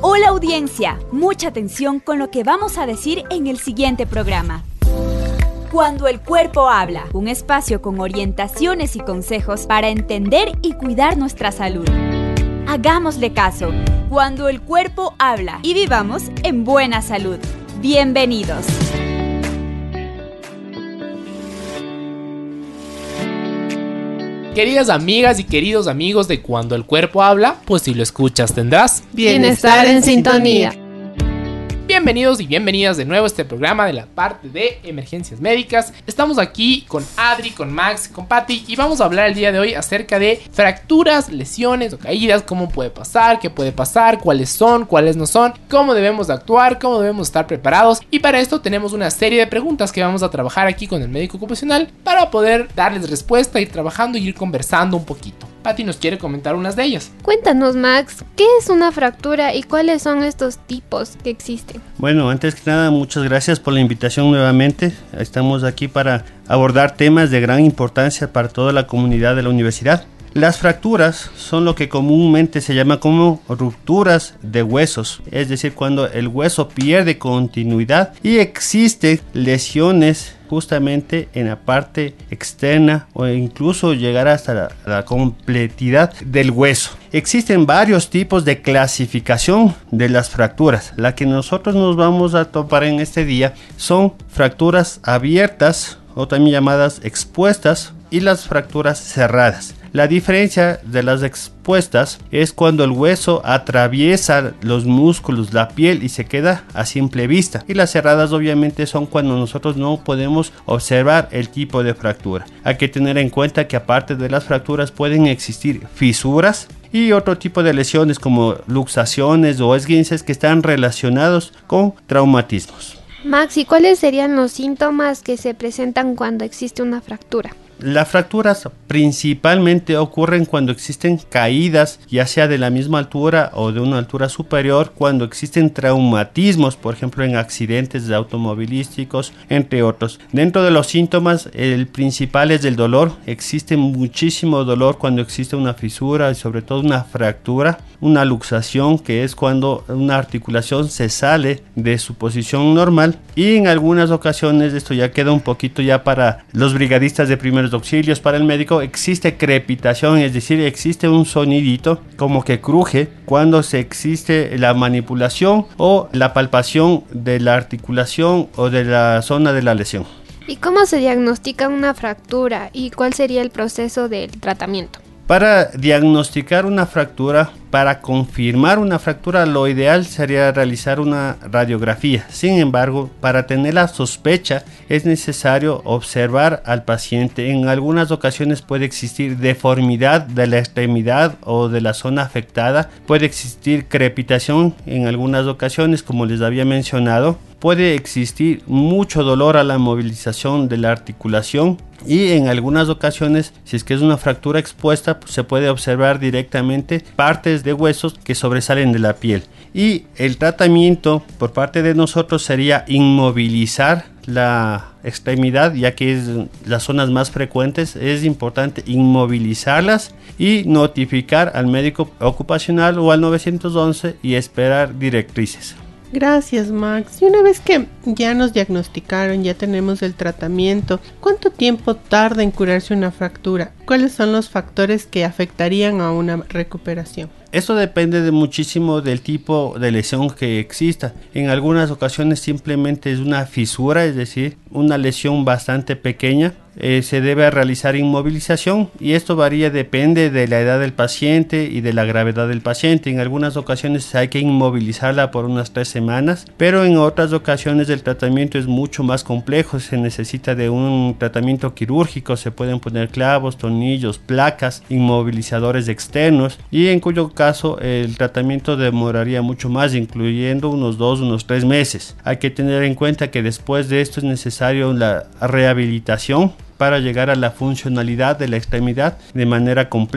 Hola audiencia, mucha atención con lo que vamos a decir en el siguiente programa. Cuando el cuerpo habla, un espacio con orientaciones y consejos para entender y cuidar nuestra salud. Hagámosle caso, cuando el cuerpo habla y vivamos en buena salud. Bienvenidos. Queridas amigas y queridos amigos de Cuando el Cuerpo Habla, pues si lo escuchas tendrás bienestar en sintonía. Bienvenidos y bienvenidas de nuevo a este programa de la parte de emergencias médicas. Estamos aquí con Adri, con Max, con Patti y vamos a hablar el día de hoy acerca de fracturas, lesiones o caídas, cómo puede pasar, qué puede pasar, cuáles son, cuáles no son, cómo debemos de actuar, cómo debemos estar preparados. Y para esto tenemos una serie de preguntas que vamos a trabajar aquí con el médico ocupacional para poder darles respuesta, ir trabajando y ir conversando un poquito. Patti nos quiere comentar unas de ellas. Cuéntanos, Max, ¿qué es una fractura y cuáles son estos tipos que existen? Bueno, antes que nada, muchas gracias por la invitación nuevamente. Estamos aquí para abordar temas de gran importancia para toda la comunidad de la universidad. Las fracturas son lo que comúnmente se llama como rupturas de huesos, es decir, cuando el hueso pierde continuidad y existen lesiones justamente en la parte externa o incluso llegar hasta la completidad del hueso. Existen varios tipos de clasificación de las fracturas. La que nosotros nos vamos a topar en este día son fracturas abiertas o también llamadas expuestas y las fracturas cerradas. La diferencia de las expuestas es cuando el hueso atraviesa los músculos, la piel y se queda a simple vista. Y las cerradas obviamente son cuando nosotros no podemos observar el tipo de fractura. Hay que tener en cuenta que aparte de las fracturas pueden existir fisuras y otro tipo de lesiones como luxaciones o esguinces que están relacionados con traumatismos. Max, ¿y cuáles serían los síntomas que se presentan cuando existe una fractura? Las fracturas principalmente ocurren cuando existen caídas, ya sea de la misma altura o de una altura superior, cuando existen traumatismos, por ejemplo en accidentes automovilísticos, entre otros. Dentro de los síntomas, el principal es el dolor. Existe muchísimo dolor cuando existe una fisura y sobre todo una fractura. Una luxación, que es cuando una articulación se sale de su posición normal, y en algunas ocasiones, esto ya queda un poquito ya para los brigadistas de primeros auxilios, para el médico, existe crepitación, es decir, existe un sonidito como que cruje cuando se existe la manipulación o la palpación de la articulación o de la zona de la lesión. ¿Y cómo se diagnostica una fractura y cuál sería el proceso del tratamiento? Para diagnosticar una fractura, para confirmar una fractura, lo ideal sería realizar una radiografía. Sin embargo, para tener la sospecha es necesario observar al paciente. En algunas ocasiones puede existir deformidad de la extremidad o de la zona afectada. Puede existir crepitación en algunas ocasiones, como les había mencionado. Puede existir mucho dolor a la movilización de la articulación. Y en algunas ocasiones, si es que es una fractura expuesta, pues se puede observar directamente partes de huesos que sobresalen de la piel. Y el tratamiento por parte de nosotros sería inmovilizar la extremidad, ya que es las zonas más frecuentes. Es importante inmovilizarlas y notificar al médico ocupacional o al 911 y esperar directrices. Gracias, Max. Y una vez que ya nos diagnosticaron, ya tenemos el tratamiento, ¿cuánto tiempo tarda en curarse una fractura? ¿Cuáles son los factores que afectarían a una recuperación? Esto depende muchísimo del tipo de lesión que exista. En algunas ocasiones simplemente es una fisura, es decir, una lesión bastante pequeña. Se debe realizar inmovilización y esto varía, depende de la edad del paciente y de la gravedad del paciente. En algunas ocasiones hay que inmovilizarla por unas 3 semanas, pero en otras ocasiones el tratamiento es mucho más complejo. Se necesita de un tratamiento quirúrgico, se pueden poner clavos, tornillos, placas, inmovilizadores externos, y en cuyo caso el tratamiento demoraría mucho más, incluyendo unos 3 meses. Hay que tener en cuenta que después de esto es necesario la rehabilitación para llegar a la funcionalidad de la extremidad de manera completa.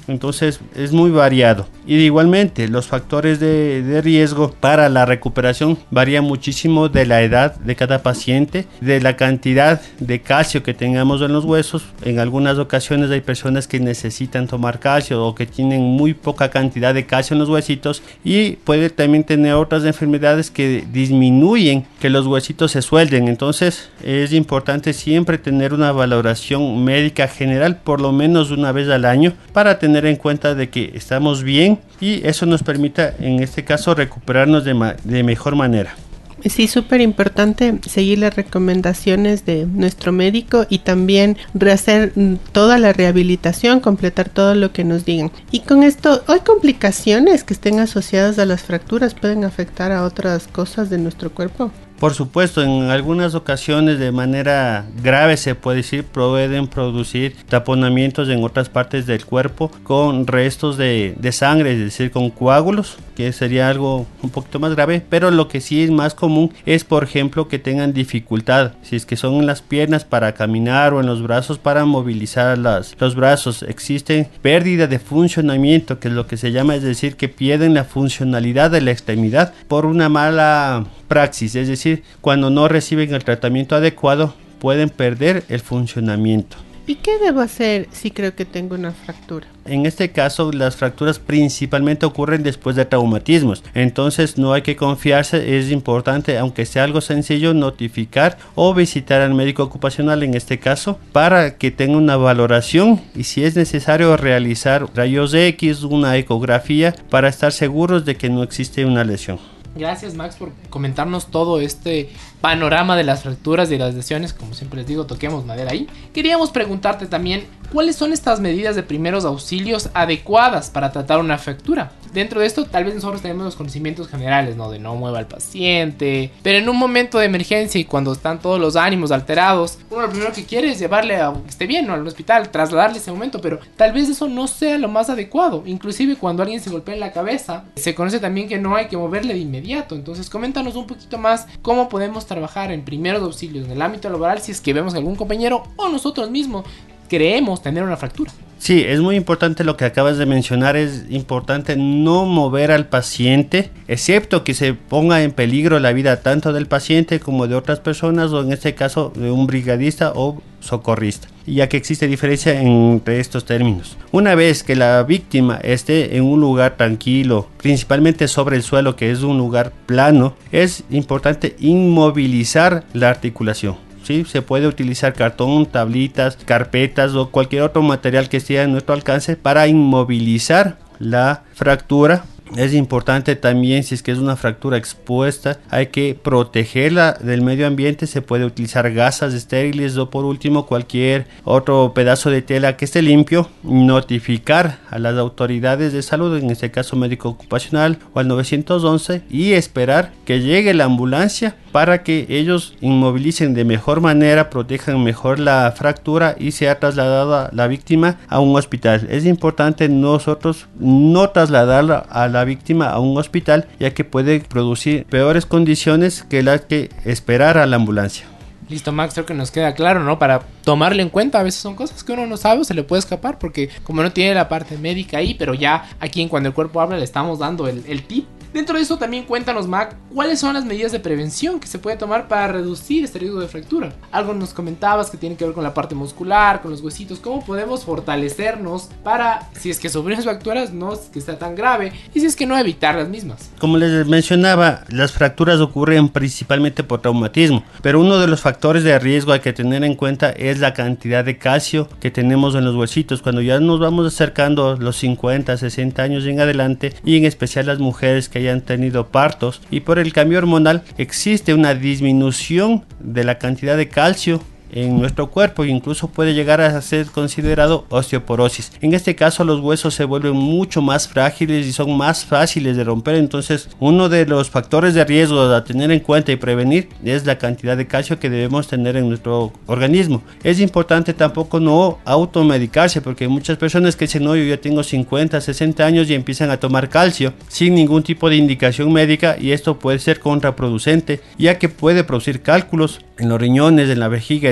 Entonces es muy variado. Y igualmente los factores de riesgo para la recuperación varían muchísimo de la edad de cada paciente, de la cantidad de calcio que tengamos en los huesos. En algunas ocasiones hay personas que necesitan tomar calcio o que tienen muy poca cantidad de calcio en los huesitos, y puede también tener otras enfermedades que disminuyen que los huesitos se suelden. Entonces es importante siempre tener una valoración médica general por lo menos una vez al año para tener en cuenta de que estamos bien, y eso nos permita en este caso recuperarnos de mejor manera. Sí, súper importante seguir las recomendaciones de nuestro médico y también rehacer toda la rehabilitación, completar todo lo que nos digan. Y con esto, ¿hay complicaciones que estén asociadas a las fracturas? ¿Pueden afectar a otras cosas de nuestro cuerpo? Por supuesto, en algunas ocasiones de manera grave se puede decir, pueden producir taponamientos en otras partes del cuerpo con restos de sangre, es decir, con coágulos, que sería algo un poquito más grave, pero lo que sí es más común es, por ejemplo, que tengan dificultad, si es que son en las piernas para caminar o en los brazos para movilizar los brazos. Existe pérdida de funcionamiento, que es lo que se llama, es decir, que pierden la funcionalidad de la extremidad por una mala praxis, es decir, cuando no reciben el tratamiento adecuado pueden perder el funcionamiento. ¿Y qué debo hacer si creo que tengo una fractura? En este caso, las fracturas principalmente ocurren después de traumatismos, entonces no hay que confiarse. Es importante, aunque sea algo sencillo, notificar o visitar al médico ocupacional en este caso para que tenga una valoración, y si es necesario realizar rayos X, una ecografía, para estar seguros de que no existe una lesión. Gracias, Max, por comentarnos todo este panorama de las fracturas y las lesiones. Como siempre les digo, toquemos madera ahí. Queríamos preguntarte también, ¿cuáles son estas medidas de primeros auxilios adecuadas para tratar una fractura? Dentro de esto, tal vez nosotros tenemos los conocimientos generales, ¿no? De no mueva al paciente, pero en un momento de emergencia y cuando están todos los ánimos alterados, uno lo primero que quiere es llevarle a que esté bien, ¿no? Al hospital, trasladarle ese momento, pero tal vez eso no sea lo más adecuado. Inclusive cuando alguien se golpea en la cabeza, se conoce también que no hay que moverle de inmediato. Entonces coméntanos un poquito más cómo podemos trabajar en primeros auxilios en el ámbito laboral si es que vemos a algún compañero o nosotros mismos creemos tener una fractura. Sí, es muy importante lo que acabas de mencionar. Es importante no mover al paciente, excepto que se ponga en peligro la vida tanto del paciente como de otras personas, o en este caso de un brigadista o socorrista, ya que existe diferencia entre estos términos. Una vez que la víctima esté en un lugar tranquilo, principalmente sobre el suelo, que es un lugar plano, es importante inmovilizar la articulación. ¿Sí? Se puede utilizar cartón, tablitas, carpetas o cualquier otro material que esté a nuestro alcance para inmovilizar la fractura. Es importante también, si es que es una fractura expuesta, hay que protegerla del medio ambiente. Se puede utilizar gasas estériles o, por último, cualquier otro pedazo de tela que esté limpio. Notificar a las autoridades de salud, en este caso médico ocupacional o al 911, y esperar que llegue la ambulancia para que ellos inmovilicen de mejor manera, protejan mejor la fractura y sea trasladada la víctima a un hospital. Es importante nosotros no trasladarla a la víctima a un hospital, ya que puede producir peores condiciones que las que esperar a la ambulancia. Listo, Max, creo que nos queda claro, ¿no? Para tomarlo en cuenta. A veces son cosas que uno no sabe o se le puede escapar porque como no tiene la parte médica ahí, pero ya aquí en Cuando el Cuerpo Habla le estamos dando el tip. Dentro de eso también cuéntanos, Mac, ¿cuáles son las medidas de prevención que se puede tomar para reducir este riesgo de fractura? Algo nos comentabas que tiene que ver con la parte muscular, con los huesitos. ¿Cómo podemos fortalecernos para, si es que sufrimos fracturas, no es que está tan grave, y si es que no, evitar las mismas? Como les mencionaba, las fracturas ocurren principalmente por traumatismo, pero uno de los factores de riesgo hay que tener en cuenta es la cantidad de calcio que tenemos en los huesitos. Cuando ya nos vamos acercando los 50, 60 años en adelante, y en especial las mujeres que hayan tenido partos, y por el cambio hormonal existe una disminución de la cantidad de calcio en nuestro cuerpo, incluso puede llegar a ser considerado osteoporosis. En este caso los huesos se vuelven mucho más frágiles y son más fáciles de romper. Entonces uno de los factores de riesgo a tener en cuenta y prevenir es la cantidad de calcio que debemos tener en nuestro organismo. Es importante tampoco no automedicarse, porque hay muchas personas que dicen, no, yo ya tengo 50, 60 años y empiezan a tomar calcio sin ningún tipo de indicación médica, y esto puede ser contraproducente, ya que puede producir cálculos en los riñones, en la vejiga, etc.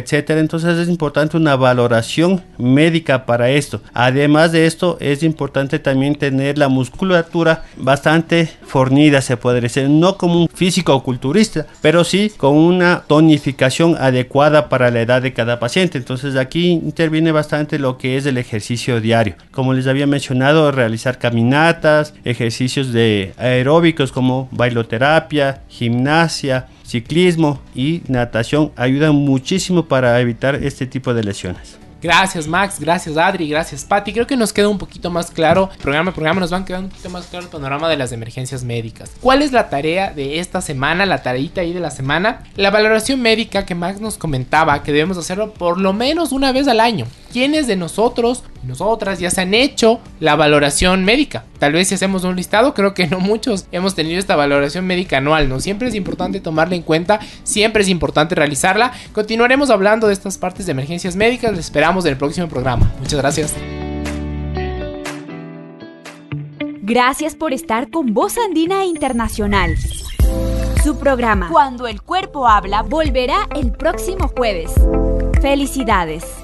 etcétera. Entonces es importante una valoración médica para esto. Además de esto, es importante también tener la musculatura bastante fornida, se puede decir, no como un físico-culturista, pero sí con una tonificación adecuada para la edad de cada paciente. Entonces aquí interviene bastante lo que es el ejercicio diario. Como les había mencionado, realizar caminatas, ejercicios de aeróbicos como bailoterapia, gimnasia, ciclismo y natación ayudan muchísimo para evitar este tipo de lesiones. Gracias Max, gracias Adri, gracias Pati. Creo que nos queda un poquito más claro, programa a programa nos van quedando un poquito más claro el panorama de las emergencias médicas. ¿Cuál es la tarea de esta semana, la tareita ahí de la semana? La valoración médica que Max nos comentaba que debemos hacerlo por lo menos una vez al año. ¿Quiénes de nosotros y nosotras ya se han hecho la valoración médica? Tal vez si hacemos un listado, creo que no muchos hemos tenido esta valoración médica anual, ¿no? Siempre es importante tomarla en cuenta, siempre es importante realizarla. Continuaremos hablando de estas partes de emergencias médicas, les esperamos en el próximo programa. Muchas gracias. Gracias por estar con Voz Andina Internacional. Su programa Cuando el Cuerpo Habla volverá el próximo jueves. ¡Felicidades!